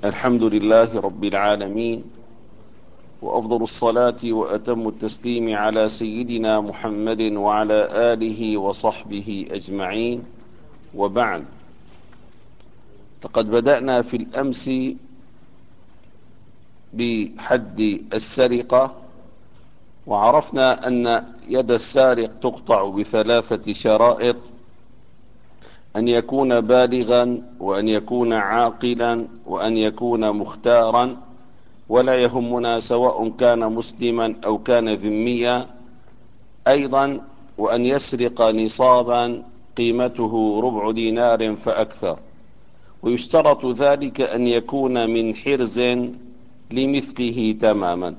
الحمد لله رب العالمين، وأفضل الصلاة وأتم التسليم على سيدنا محمد وعلى آله وصحبه أجمعين، وبعد. فقد بدأنا في الأمس بحد السرقة، وعرفنا أن يد السارق تقطع بثلاثة شرائط: أن يكون بالغا، وأن يكون عاقلا، وأن يكون مختارا. ولا يهمنا سواء كان مسلما أو كان ذميا. أيضا وأن يسرق نصابا قيمته 4 دينار فأكثر، ويشترط ذلك أن يكون من حرز لمثله تماما،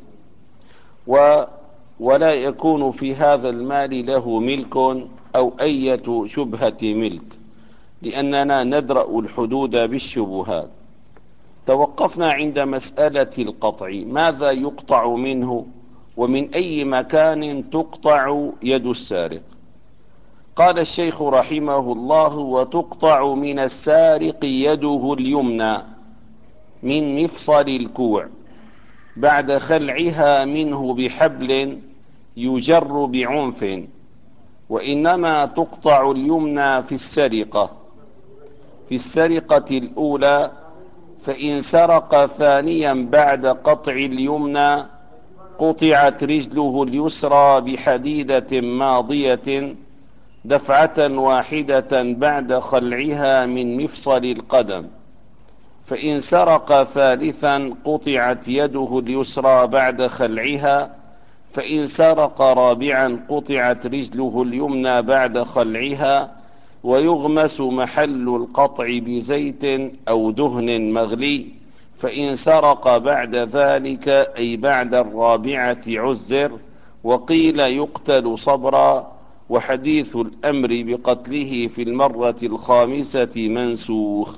ولا يكون في هذا المال له ملك أو أية شبهة ملك، لأننا ندرأ الحدود بالشبهات. توقفنا عند مسألة القطع، ماذا يقطع منه ومن أي مكان تقطع يد السارق؟ قال الشيخ رحمه الله: وتقطع من السارق يده اليمنى من مفصل الكوع بعد خلعها منه بحبل يجر بعنف، وإنما تقطع اليمنى في السرقة الأولى، فإن سرق ثانيا بعد قطع اليمنى قطعت رجله اليسرى بحديدة ماضية دفعة واحدة بعد خلعها من مفصل القدم. فإن سرق ثالثا قطعت يده اليسرى بعد خلعها. فإن سرق رابعا قطعت رجله اليمنى بعد خلعها، ويغمس محل القطع بزيت أو دهن مغلي. فإن سرق بعد ذلك أي بعد الرابعة عزر، وقيل يقتل صبرا، وحديث الأمر بقتله في المرة الخامسة منسوخ.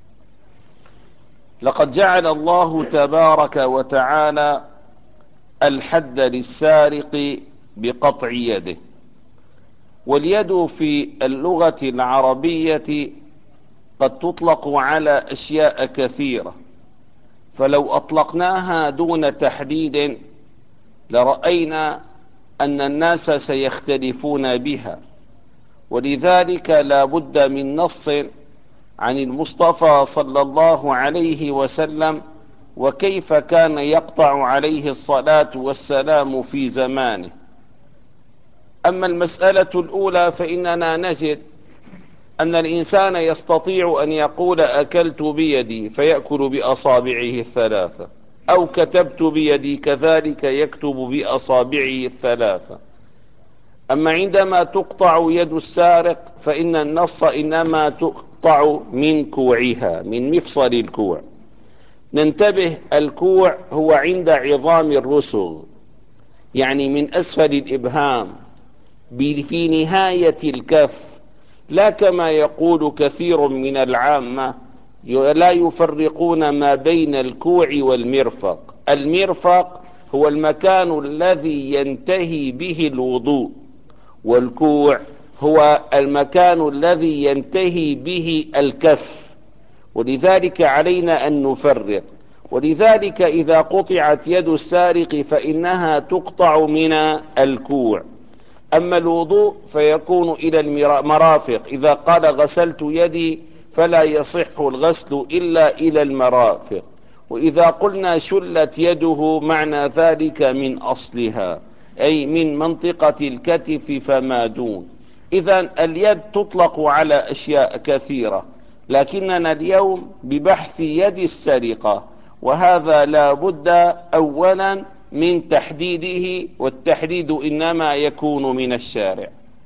لقد جعل الله تبارك وتعالى الحد للسارق بقطع يده، واليد في اللغة العربية قد تطلق على أشياء كثيرة، فلو أطلقناها دون تحديد لرأينا أن الناس سيختلفون بها، ولذلك لا بد من نص عن المصطفى صلى الله عليه وسلم، وكيف كان يقطع عليه الصلاة والسلام في زمانه. أما المسألة الأولى فإننا نجد أن الإنسان يستطيع أن يقول أكلت بيدي فيأكل بأصابعه الثلاثة، أو كتبت بيدي كذلك يكتب بأصابعه الثلاثة. أما عندما تقطع يد السارق فإن النص إنما تقطع من كوعها، من مفصل الكوع. ننتبه، الكوع هو عند عظام الرسغ، يعني من أسفل الإبهام في نهاية الكف، لا كما يقول كثير من العامة لا يفرقون ما بين الكوع والمرفق. المرفق هو المكان الذي ينتهي به الوضوء، والكوع هو المكان الذي ينتهي به الكف، ولذلك علينا أن نفرق. ولذلك إذا قطعت يد السارق فإنها تقطع من الكوع. أما الوضوء فيكون إلى المرافق، إذا قال غسلت يدي فلا يصح الغسل إلا إلى المرافق. وإذا قلنا شلت يده معنى ذلك من أصلها، أي من منطقة الكتف فما دون. إذن اليد تطلق على أشياء كثيرة، لكننا اليوم ببحث يد السرقة، وهذا لا بد أولا من تحديده، والتحديد إنما يكون من الشارع.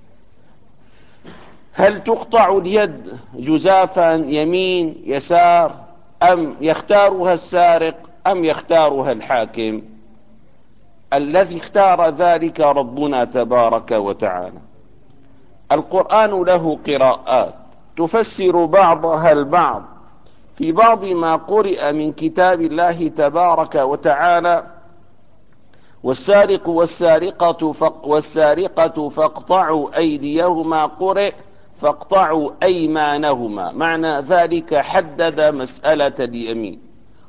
هل تقطع اليد جزافا يمين يسار، أم يختارها السارق، أم يختارها الحاكم؟ الذي اختار ذلك ربنا تبارك وتعالى. القرآن له قراءات تفسر بعضها البعض. في بعض ما قرئ من كتاب الله تبارك وتعالى: والسارق والسارقة فاقطعوا أيديهما، قرئ فاقطعوا أيمانهما، معنى ذلك حدد مسألة اليمين.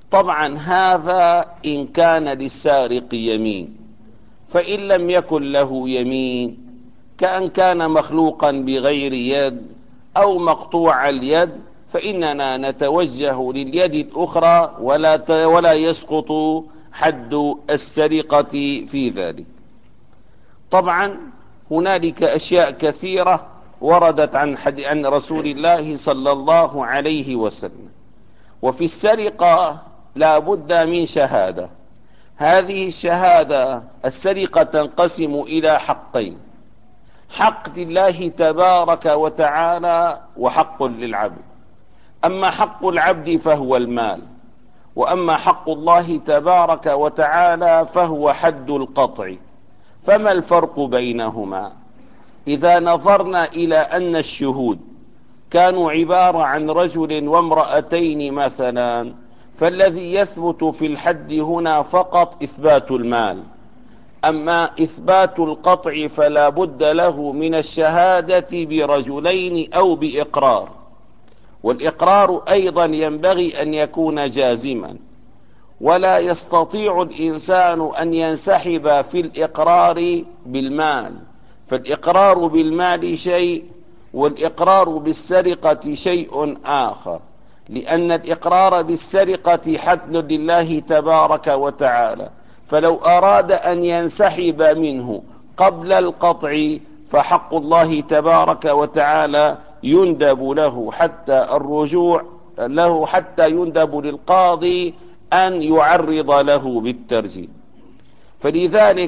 طبعا هذا إن كان للسارق يمين، فإن لم يكن له يمين كأن كان مخلوقا بغير يد أو مقطوع اليد، فإننا نتوجه لليد الأخرى ولا يسقط حد السرقة في ذلك. طبعا هنالك أشياء كثيرة وردت عن رسول الله صلى الله عليه وسلم. وفي السرقة لا بد من شهادة. هذه الشهادة، السرقة تنقسم إلى حقين: حق لله تبارك وتعالى وحق للعبد. أما حق العبد فهو المال، وأما حق الله تبارك وتعالى فهو حد القطع. فما الفرق بينهما؟ إذا نظرنا إلى أن الشهود كانوا عبارة عن رجل وامرأتين مثلا، فالذي يثبت في الحد هنا فقط إثبات المال. أما إثبات القطع فلا بد له من الشهادة برجلين أو بإقرار، والإقرار أيضا ينبغي أن يكون جازما، ولا يستطيع الإنسان أن ينسحب في الإقرار بالمال، فالإقرار بالمال شيء والإقرار بالسرقة شيء آخر، لأن الإقرار بالسرقة حد لله تبارك وتعالى، فلو أراد أن ينسحب منه قبل القطع فحق الله تبارك وتعالى يندب له حتى الرجوع له، حتى يندب للقاضي أن يعرض له بالترجيح. فلذلك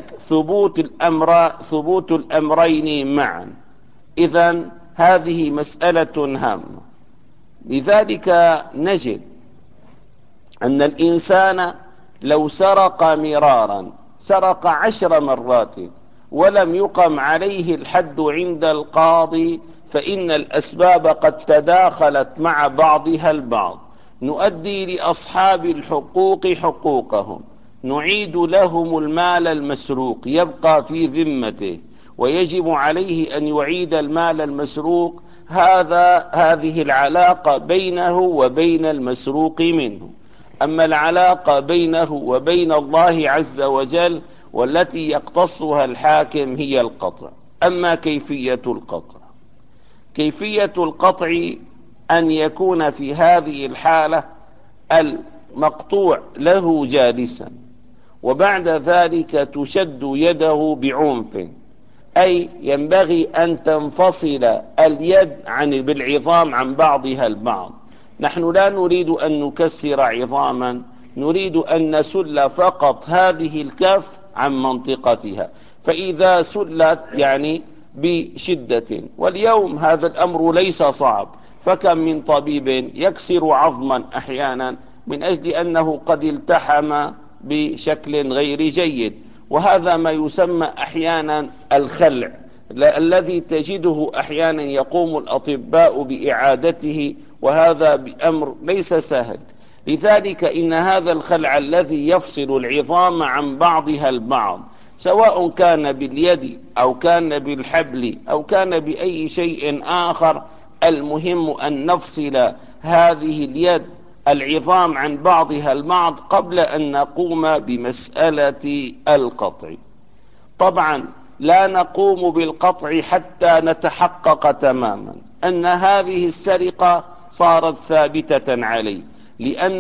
ثبوت الأمرين معا، إذن هذه مسألة هامة. لذلك نجد أن الإنسان لو سرق مرارا، سرق 10 مرات ولم يقم عليه الحد عند القاضي، فإن الأسباب قد تداخلت مع بعضها البعض. نؤدي لأصحاب الحقوق حقوقهم، نعيد لهم المال المسروق يبقى في ذمته، ويجب عليه أن يعيد المال المسروق. هذه العلاقة بينه وبين المسروق منه. أما العلاقة بينه وبين الله عز وجل والتي يقتصها الحاكم هي القطع. أما كيفية القطع، كيفية القطع أن يكون في هذه الحالة المقطوع له جالسا، وبعد ذلك تشد يده بعنف، أي ينبغي أن تنفصل اليد بالعظام عن بعضها البعض. نحن لا نريد أن نكسر عظاما، نريد أن نسل فقط هذه الكف عن منطقتها، فإذا سلت يعني بشدة. واليوم هذا الأمر ليس صعب، فكم من طبيب يكسر عظما أحيانا من أجل أنه قد التحم بشكل غير جيد، وهذا ما يسمى أحيانا الخلع، الذي تجده أحيانا يقوم الأطباء بإعادته، وهذا بأمر ليس سهل. لذلك إن هذا الخلع الذي يفصل العظام عن بعضها البعض، سواء كان باليد أو كان بالحبل أو كان بأي شيء آخر، المهم أن نفصل هذه اليد العظام عن بعضها البعض قبل أن نقوم بمسألة القطع. طبعا لا نقوم بالقطع حتى نتحقق تماما أن هذه السرقة صارت ثابتة عليه، لأن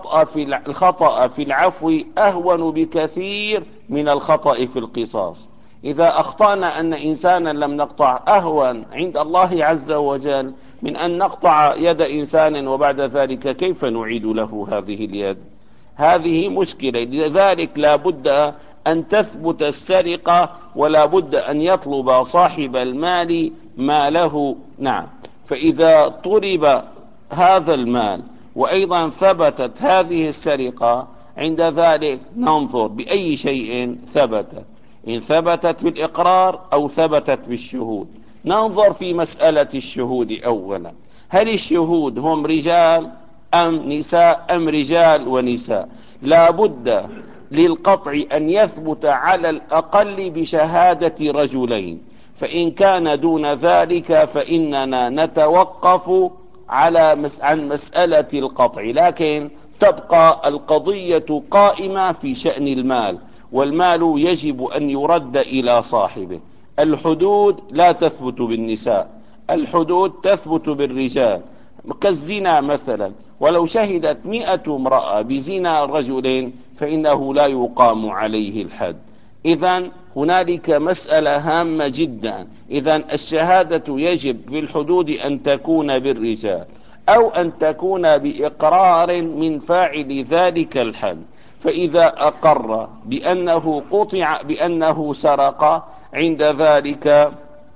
الخطأ في العفو أهون بكثير من الخطأ في القصاص. إذا أخطأنا أن إنسانا لم نقطع أهون عند الله عز وجل من أن نقطع يد إنسان وبعد ذلك كيف نعيد له هذه اليد؟ هذه مشكلة. لذلك لا بد أن تثبت السرقة، ولا بد أن يطلب صاحب المال ماله. نعم، فإذا طلب هذا المال وأيضا ثبتت هذه السرقة، عند ذلك ننظر بأي شيء ثبتت، إن ثبتت بالإقرار أو ثبتت بالشهود. ننظر في مسألة الشهود أولا، هل الشهود هم رجال أم نساء أم رجال ونساء؟ لا بد للقطع أن يثبت على الأقل بشهادة رجلين، فإن كان دون ذلك فإننا نتوقف عن مسألة القطع. لكن تبقى القضية قائمة في شأن المال، والمال يجب أن يرد إلى صاحبه. الحدود لا تثبت بالنساء، الحدود تثبت بالرجال، كالزنا مثلا، ولو شهدت 100 امرأة بزنا رجل فإنه لا يقام عليه الحد. إذن هنالك مسألة هامة جدا. إذن الشهادة يجب في الحدود أن تكون بالرجال، أو أن تكون بإقرار من فاعل ذلك الحد. فإذا أقر بأنه قطع بأنه سرق، عند ذلك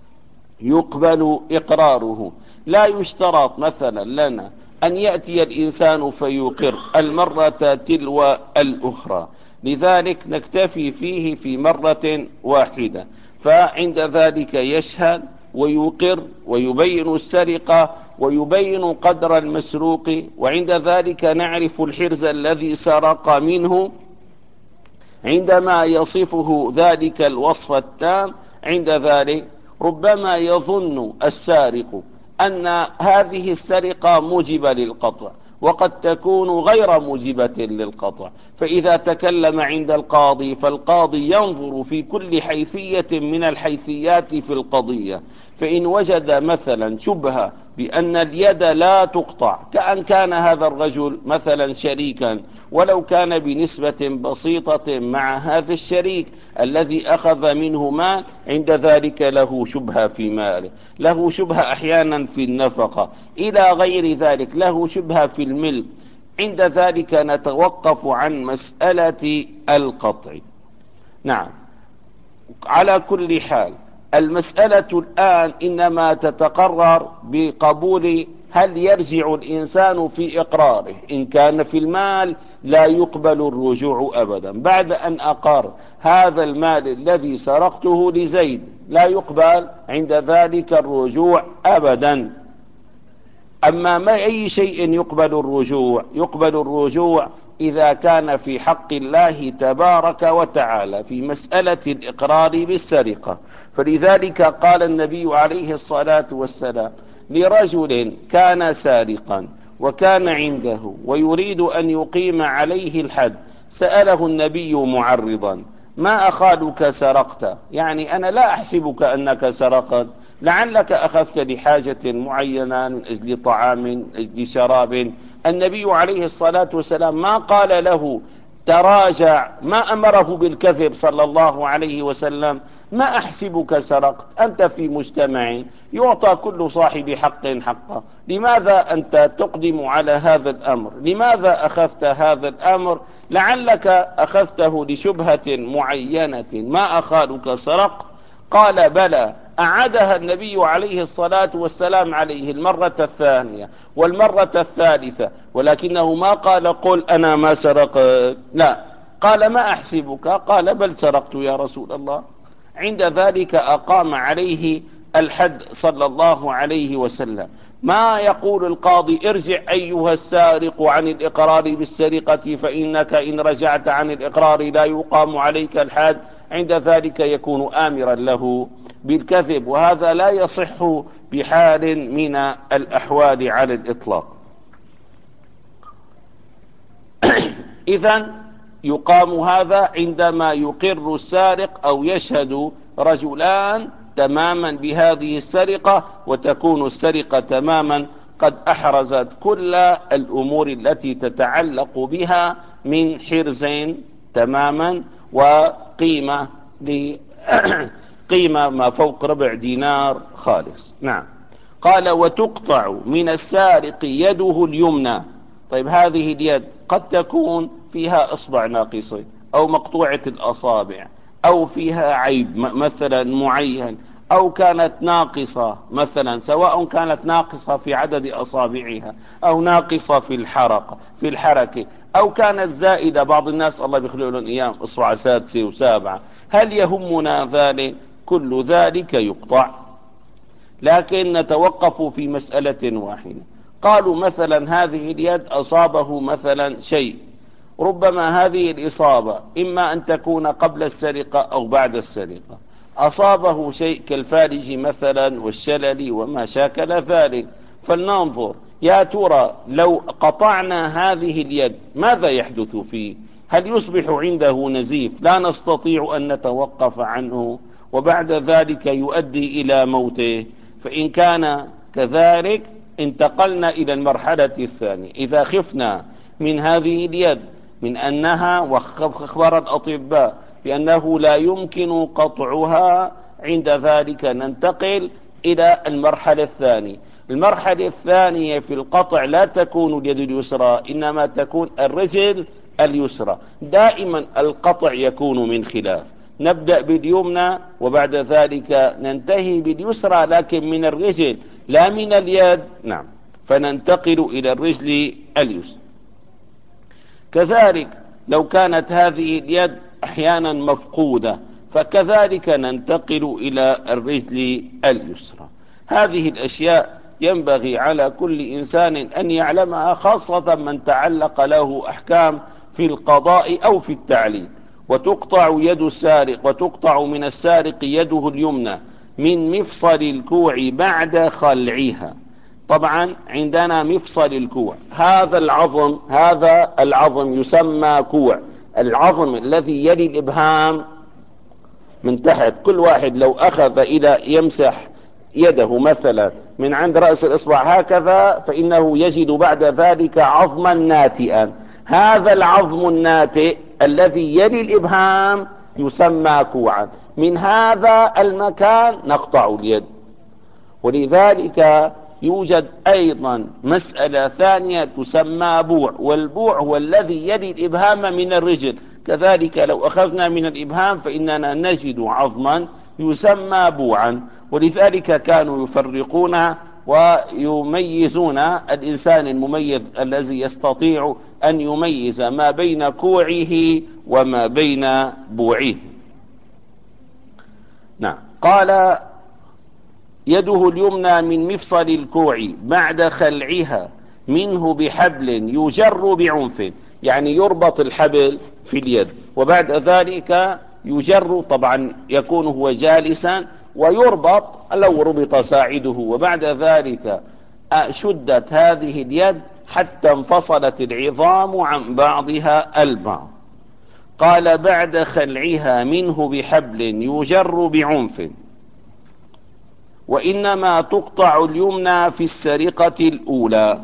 يقبل إقراره. لا يشترط مثلا لنا أن يأتي الإنسان فيقر المرة تلو الأخرى، لذلك نكتفي فيه في مرة واحدة. فعند ذلك يشهد ويقر ويبين السرقة ويبين قدر المسروق، وعند ذلك نعرف الحرز الذي سرق منه عندما يصفه ذلك الوصف التام. عند ذلك ربما يظن السارق أن هذه السرقة موجبة للقطع، وقد تكون غير موجبة للقطع. فإذا تكلم عند القاضي، فالقاضي ينظر في كل حيثية من الحيثيات في القضية، فإن وجد مثلا شبهة بأن اليد لا تقطع، كأن كان هذا الرجل مثلا شريكا ولو كان بنسبة بسيطة مع هذا الشريك الذي أخذ منه مال، عند ذلك له شبهة في ماله، له شبهة أحيانا في النفقة، إلى غير ذلك، له شبهة في الملك. عند ذلك نتوقف عن مسألة القطع. نعم، على كل حال المسألة الآن إنما تتقرر بقبول هل يرجع الإنسان في إقراره. إن كان في المال لا يقبل الرجوع أبدا، بعد أن أقر هذا المال الذي سرقته لزيد لا يقبل عند ذلك الرجوع أبدا. أما ما أي شيء يقبل الرجوع؟ يقبل الرجوع إذا كان في حق الله تبارك وتعالى في مسألة الإقرار بالسرقة. فلذلك قال النبي عليه الصلاة والسلام لرجل كان سارقا وكان عنده ويريد أن يقيم عليه الحد، سأله النبي معرضا: ما أخالك سرقت؟ يعني أنا لا أحسبك أنك سرقت، لعلك أخذت لحاجة معينة من أجل طعام من أجل شراب. النبي عليه الصلاة والسلام ما قال له تراجع، ما أمره بالكذب صلى الله عليه وسلم: ما أحسبك سرقت، أنت في مجتمع يعطى كل صاحب حق حقه، لماذا أنت تقدم على هذا الأمر؟ لماذا أخذت هذا الأمر؟ لعلك أخذته لشبهة معينة. ما أخالك سرقت؟ قال بلى. أعادها النبي عليه الصلاة والسلام عليه المرة الثانية والمرة الثالثة، ولكنه ما قال قل أنا ما سرقت، لا، قال ما أحسبك؟ قال بل سرقت يا رسول الله. عند ذلك أقام عليه الحد صلى الله عليه وسلم. ما يقول القاضي ارجع أيها السارق عن الإقرار بالسرقة، فإنك إن رجعت عن الإقرار لا يقام عليك الحد، عند ذلك يكون آمرا له بالكذب، وهذا لا يصح بحال من الأحوال على الإطلاق. إذن يقام هذا عندما يقر السارق أو يشهد رجلان تماما بهذه السرقة، وتكون السرقة تماما قد أحرزت كل الأمور التي تتعلق بها من حرز تماما وقيمة قيمة ما فوق ربع دينار خالص. نعم. قال وتقطع من السارق يده اليمنى. طيب هذه اليد قد تكون فيها إصبع ناقصة أو مقطوعة الأصابع أو فيها عيب مثلا معين، أو كانت ناقصة مثلا، سواء كانت ناقصة في عدد أصابعها أو ناقصة في الحركة، أو كانت زائدة. بعض الناس الله بيخلق لهم أيام إصبع سادسة وسابعة. هل يهمنا ذلك؟ كل ذلك يقطع، لكن نتوقف في مسألة واحدة. قالوا مثلا هذه اليد أصابه مثلا شيء، ربما هذه الإصابة إما أن تكون قبل السرقة أو بعد السرقة. أصابه شيء كالفالج مثلا والشلل وما شاكل ذلك، فلننظر يا ترى لو قطعنا هذه اليد ماذا يحدث فيه؟ هل يصبح عنده نزيف لا نستطيع أن نتوقف عنه وبعد ذلك يؤدي إلى موته؟ فإن كان كذلك انتقلنا إلى المرحلة الثانية. إذا خفنا من هذه اليد من أنها، واخبر الأطباء بأنه لا يمكن قطعها، عند ذلك ننتقل إلى المرحلة الثانية. المرحلة الثانية في القطع لا تكون اليد اليسرى، إنما تكون الرجل اليسرى. دائما القطع يكون من خلاف، نبدأ باليمنى وبعد ذلك ننتهي باليسرى، لكن من الرجل لا من اليد. نعم، فننتقل إلى الرجل اليسرى. كذلك لو كانت هذه اليد أحيانا مفقودة فكذلك ننتقل إلى الرجل اليسرى. هذه الأشياء ينبغي على كل إنسان أن يعلمها، خاصة من تعلق له أحكام في القضاء أو في التعليم. وتقطع يد السارق، وتقطع من السارق يده اليمنى من مفصل الكوع بعد خلعها. طبعا عندنا مفصل الكوع، هذا العظم يسمى كوع. العظم الذي يلي الإبهام من تحت، كل واحد لو أخذ إلى يمسح يده مثلا من عند رأس الإصبع هكذا فإنه يجد بعد ذلك عظما ناتئا. هذا العظم الناتئ الذي يلي الإبهام يسمى كوعا. من هذا المكان نقطع اليد. ولذلك يوجد أيضا مسألة ثانية تسمى بوع، والبوع هو الذي يلي الإبهام من الرجل. كذلك لو أخذنا من الإبهام فإننا نجد عظما يسمى بوعا. ولذلك كانوا يفرقون ويميزون الإنسان المميز الذي يستطيع أن يميز ما بين كوعه وما بين بوعه. نعم، قال يده اليمنى من مفصل الكوع بعد خلعها منه بحبل يجر بعنف، يعني يربط الحبل في اليد وبعد ذلك يجر، طبعا يكون هو جالسا ويربط لو ربط ساعده، وبعد ذلك شدت هذه اليد حتى انفصلت العظام عن بعضها البعض. قال بعد خلعها منه بحبل يجر بعنف. وإنما تقطع اليمنى في السرقة الأولى.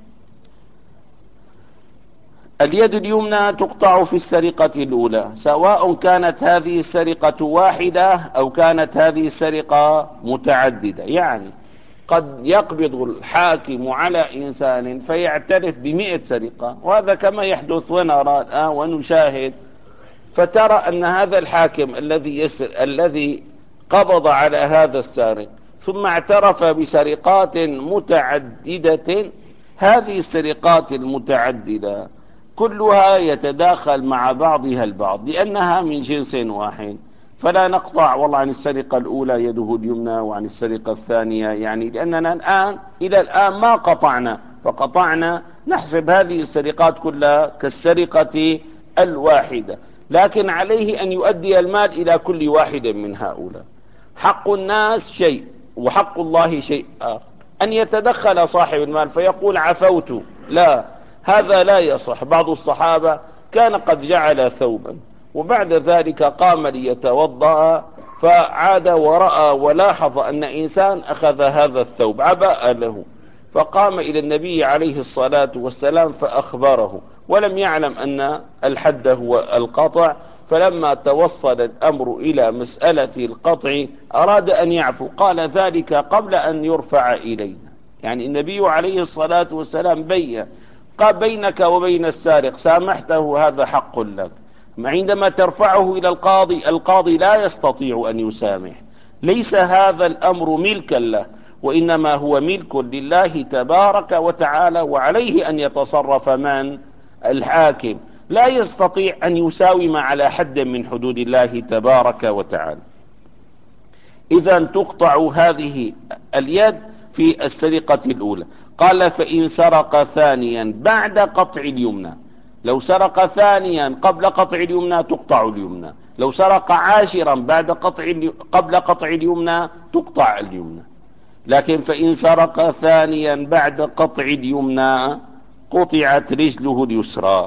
اليد اليمنى تقطع في السرقة الأولى، سواء كانت هذه السرقة واحدة أو كانت هذه السرقة متعددة. يعني قد يقبض الحاكم على إنسان فيعترف ب100 سرقة، وهذا كما يحدث ونرى الآن ونشاهد. فترى أن هذا الحاكم الذي قبض على هذا السارق ثم اعترف بسرقات متعددة، هذه السرقات المتعددة كلها يتداخل مع بعضها البعض لأنها من جنس واحد، فلا نقطع والله عن السرقة الأولى يده اليمنى وعن السرقة الثانية، يعني لأننا إلى الآن ما قطعنا، فقطعنا نحسب هذه السرقات كلها كالسرقة الواحدة. لكن عليه أن يؤدي المال إلى كل واحد من هؤلاء. حق الناس شيء وحق الله شيء آخر. أن يتدخل صاحب المال فيقول عفوت، لا، هذا لا يصح. بعض الصحابة كان قد جعل ثوبا وبعد ذلك قام ليتوضأ، فعاد ورأى ولاحظ أن إنسان أخذ هذا الثوب عباء له، فقام إلى النبي عليه الصلاة والسلام فأخبره، ولم يعلم أن الحد هو القطع. فلما توصل الأمر إلى مسألة القطع أراد أن يعفو، قال ذلك قبل أن يرفع إلينا. يعني النبي عليه الصلاة والسلام بين قال بينك وبين السارق سامحته، هذا حق لك. عندما ترفعه إلى القاضي لا يستطيع أن يسامح. ليس هذا الأمر ملكا له، وإنما هو ملك لله تبارك وتعالى، وعليه أن يتصرف من الحاكم، لا يستطيع أن يساوم على حد من حدود الله تبارك وتعالى. إذا تقطع هذه اليد في السرقة الأولى. قال فإن سرق ثانيا بعد قطع اليمنى، لو سرق ثانيا قبل قطع اليمنى تقطع اليمنى، لو سرق عاشرا قبل قطع اليمنى تقطع اليمنى. لكن فإن سرق ثانيا بعد قطع اليمنى قطعت رجله اليسرى.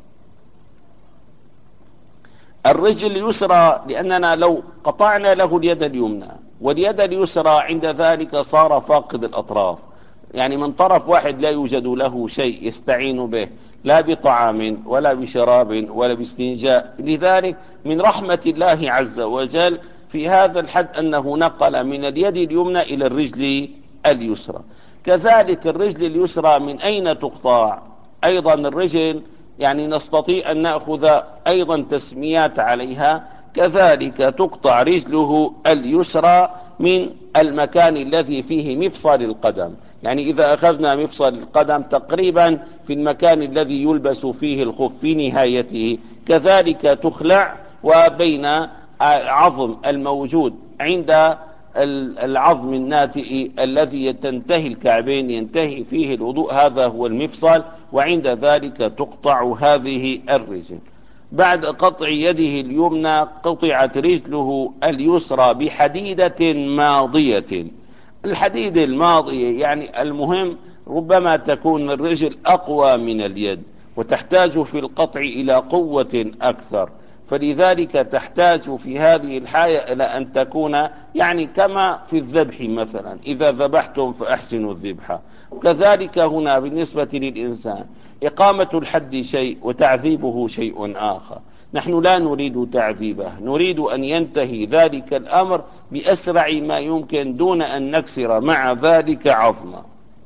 الرجل اليسرى لأننا لو قطعنا له اليد اليمنى واليد اليسرى عند ذلك صار فاقد الأطراف، يعني من طرف واحد لا يوجد له شيء يستعين به، لا بطعام ولا بشراب ولا باستنجاء. لذلك من رحمة الله عز وجل في هذا الحد أنه نقل من اليد اليمنى إلى الرجل اليسرى. كذلك الرجل اليسرى من أين تقطع؟ أيضا الرجل يعني نستطيع أن نأخذ أيضا تسميات عليها. كذلك تقطع رجله اليسرى من المكان الذي فيه مفصل القدم، يعني إذا أخذنا مفصل القدم تقريبا في المكان الذي يلبس فيه الخف في نهايته، كذلك تخلع، وبين العظم الموجود عند العظم الناتئ الذي تنتهي الكعبين ينتهي فيه الوضوء، هذا هو المفصل، وعند ذلك تقطع هذه الرجل. بعد قطع يده اليمنى قطعت رجله اليسرى بحديدة ماضية. الحديد الماضية يعني المهم ربما تكون الرجل أقوى من اليد وتحتاج في القطع إلى قوة أكثر، فلذلك تحتاج في هذه الحالة إلى أن تكون يعني كما في الذبح مثلا، إذا ذبحتم فأحسنوا الذبح. كذلك هنا بالنسبة للإنسان إقامة الحد شيء وتعذيبه شيء آخر. نحن لا نريد تعذيبه، نريد أن ينتهي ذلك الأمر بأسرع ما يمكن دون أن نكسر مع ذلك عظما.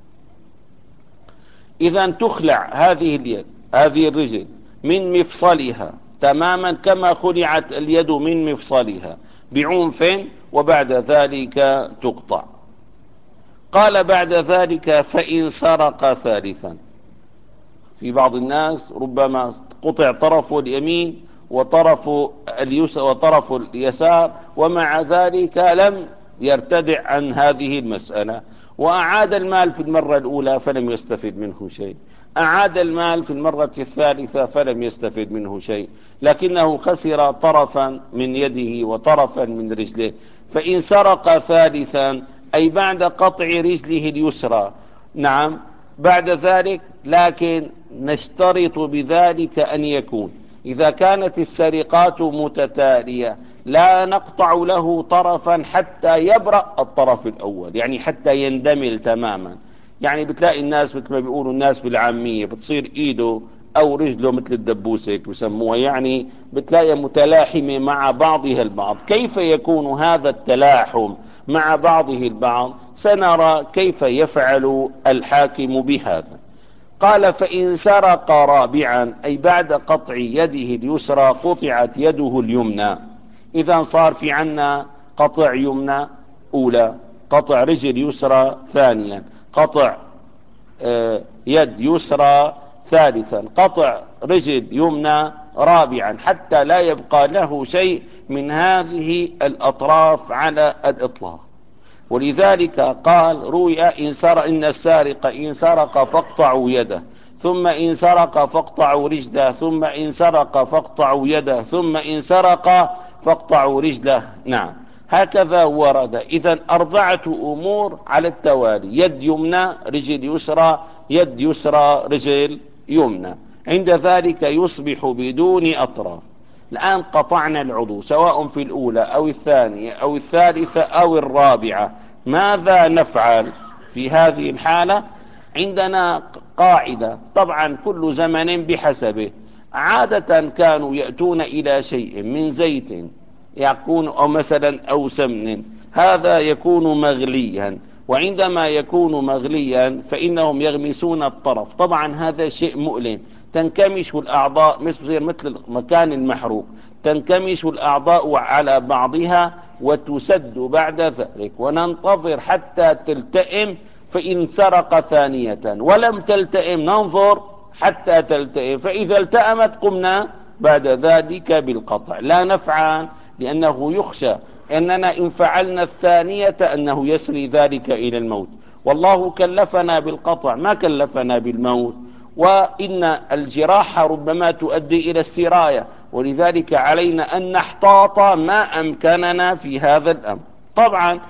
إذا تخلع هذه اليد هذه الرجل من مفصلها تماما كما خلعت اليد من مفصلها بعنف، وبعد ذلك تقطع. قال بعد ذلك فإن سرق ثالثا. في بعض الناس ربما قطع طرف اليمين وطرف اليسار وطرف اليسار ومع ذلك لم يرتدع عن هذه المسألة، وأعاد المال في المرة الأولى فلم يستفد منه شيء، أعاد المال في المرة الثالثة فلم يستفد منه شيء، لكنه خسر طرفا من يده وطرفا من رجله. فإن سرق ثالثا أي بعد قطع رجله اليسرى، نعم بعد ذلك، لكن نشترط بذلك أن يكون إذا كانت السرقات متتالية لا نقطع له طرفا حتى يبرأ الطرف الأول، يعني حتى يندمل تماما. يعني بتلاقي الناس مثل ما بيقولوا الناس بالعامية بتصير إيده أو رجله مثل الدبوس هيك بسموها، يعني بتلاقي متلاحمة مع بعضها البعض. كيف يكون هذا التلاحم مع بعضه البعض؟ سنرى كيف يفعل الحاكم بهذا. قال فإن سرق رابعا أي بعد قطع يده اليسرى قطعت يده اليمنى. إذا صار في عنا قطع يمنى أولى، قطع رجل يسرى ثانيا، قطع يد يسرى ثالثا، قطع رجل يمنى رابعا، حتى لا يبقى له شيء من هذه الأطراف على الإطلاق. ولذلك قال روي إن السارق إن سرق فاقطعوا يده، ثم إن سرق فاقطعوا رجله، ثم إن سرق فاقطعوا يده، ثم إن سرق فاقطعوا رجله. نعم هكذا ورد. إذن 4 أمور على التوالي: يد يمنى رجل يسرى، يد يسرى رجل يمنى، عند ذلك يصبح بدون أطراف. الآن قطعنا العضو سواء في الأولى أو الثانية أو الثالثة أو الرابعة، ماذا نفعل في هذه الحالة؟ عندنا قاعدة، طبعا كل زمن بحسبه. عادة كانوا يأتون إلى شيء من زيت يكون أو مثلا أو سمن، هذا يكون مغليا، وعندما يكون مغليا فإنهم يغمسون الطرف. طبعا هذا شيء مؤلم، تنكمش الأعضاء مثل مكان المحروق، تنكمش الأعضاء على بعضها وتسد بعد ذلك، وننتظر حتى تلتئم. فإن سرق ثانية ولم تلتئم ننظر حتى تلتئم، فإذا التأمت قمنا بعد ذلك بالقطع. لا نفعل لأنه يخشى أننا إن فعلنا الثانية أنه يسري ذلك إلى الموت، والله كلفنا بالقطع ما كلفنا بالموت، وإن الجراح ربما تؤدي إلى السراية، ولذلك علينا أن نحتاط ما أمكننا في هذا الأمر. طبعا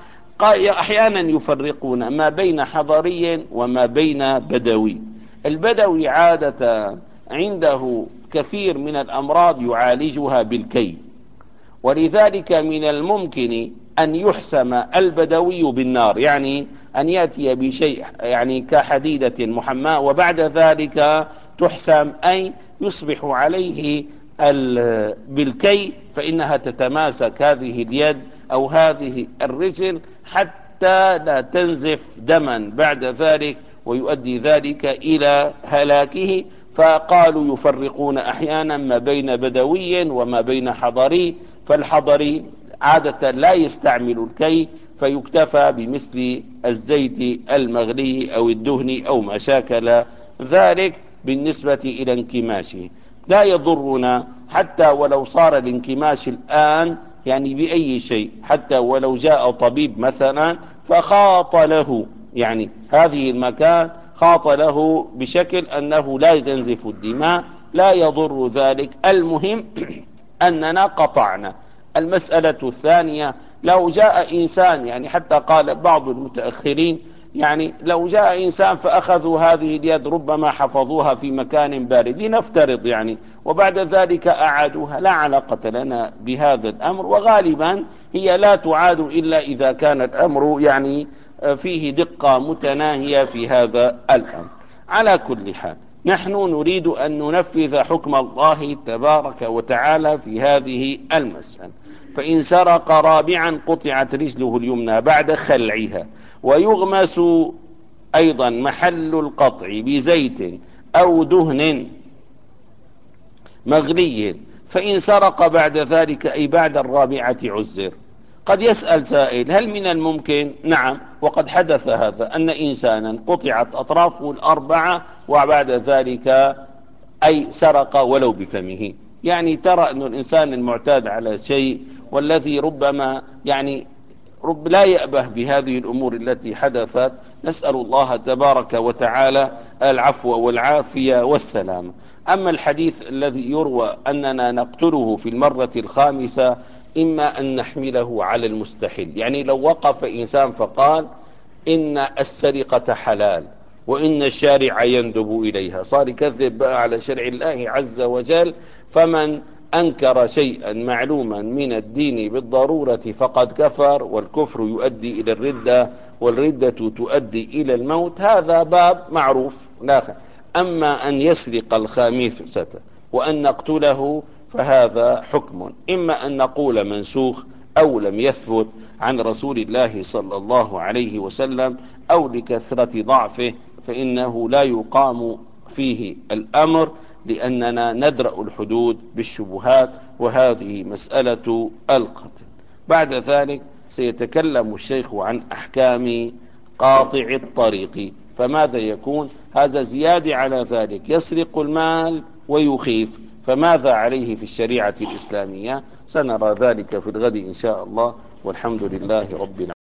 أحيانا يفرقون ما بين حضري وما بين بدوي. البدوي عادة عنده كثير من الأمراض يعالجها بالكي، ولذلك من الممكن أن يحسم البدوي بالنار، يعني أن يأتي بشيء يعني كحديدة محماة وبعد ذلك تحسم، أي يصبح عليه بالكي، فإنها تتماسك هذه اليد أو هذه الرجل حتى لا تنزف دما بعد ذلك، ويؤدي ذلك إلى هلاكه. فقالوا يفرقون أحيانا ما بين بدوي وما بين حضري، فالحضري عادة لا يستعمل الكي، فيكتفى بمثل الزيت المغلي أو الدهن أو ما شاكل ذلك بالنسبة إلى انكماشه. لا يضرنا حتى ولو صار الانكماش الآن يعني بأي شيء، حتى ولو جاء طبيب مثلا فخاط له يعني هذه المكان، خاط له بشكل أنه لا تنزف الدماء، لا يضر ذلك. المهم أننا قطعنا. المسألة الثانية، لو جاء إنسان يعني حتى قال بعض المتأخرين يعني لو جاء إنسان فأخذوا هذه اليد ربما حفظوها في مكان بارد لنفترض يعني، وبعد ذلك أعادوها، لا علاقة لنا بهذا الأمر، وغالبا هي لا تعاد إلا إذا كان الأمر يعني فيه دقة متناهية في هذا الأمر. على كل حال نحن نريد أن ننفذ حكم الله تبارك وتعالى في هذه المسألة. فإن سرق رابعا قطعت رجله اليمنى بعد خلعها، ويغمس أيضا محل القطع بزيت أو دهن مغلي، فإن سرق بعد ذلك أي بعد الرابعة عزر. قد يسأل سائل هل من الممكن؟ نعم، وقد حدث هذا، أن إنسانا قطعت أطرافه الأربعة وبعد ذلك أي سرق ولو بفمه. يعني ترى أن الإنسان المعتاد على شيء والذي ربما يعني لا يأبه بهذه الأمور التي حدثت، نسأل الله تبارك وتعالى العفو والعافية والسلام. أما الحديث الذي يروى أننا نقتله في المرة الخامسة، إما أن نحمله على المستحيل، يعني لو وقف إنسان فقال إن السرقة حلال وإن الشارع يندب إليها، صار يكذب بقى على شرع الله عز وجل. فمن أنكر شيئا معلوما من الدين بالضرورة فقد كفر، والكفر يؤدي إلى الردة، والردة تؤدي إلى الموت. هذا باب معروف لا. أما أن يسرق الخامسة وأن نقتله فهذا حكم، إما أن نقول منسوخ أو لم يثبت عن رسول الله صلى الله عليه وسلم، أو لكثرة ضعفه فإنه لا يقام فيه الأمر، لأننا ندرأ الحدود بالشبهات، وهذه مسألة القتل. بعد ذلك سيتكلم الشيخ عن أحكام قاطع الطريق، فماذا يكون؟ هذا زيادة على ذلك، يسرق المال ويخيف، فماذا عليه في الشريعة الإسلامية؟ سنرى ذلك في الغد إن شاء الله، والحمد لله رب العالمين.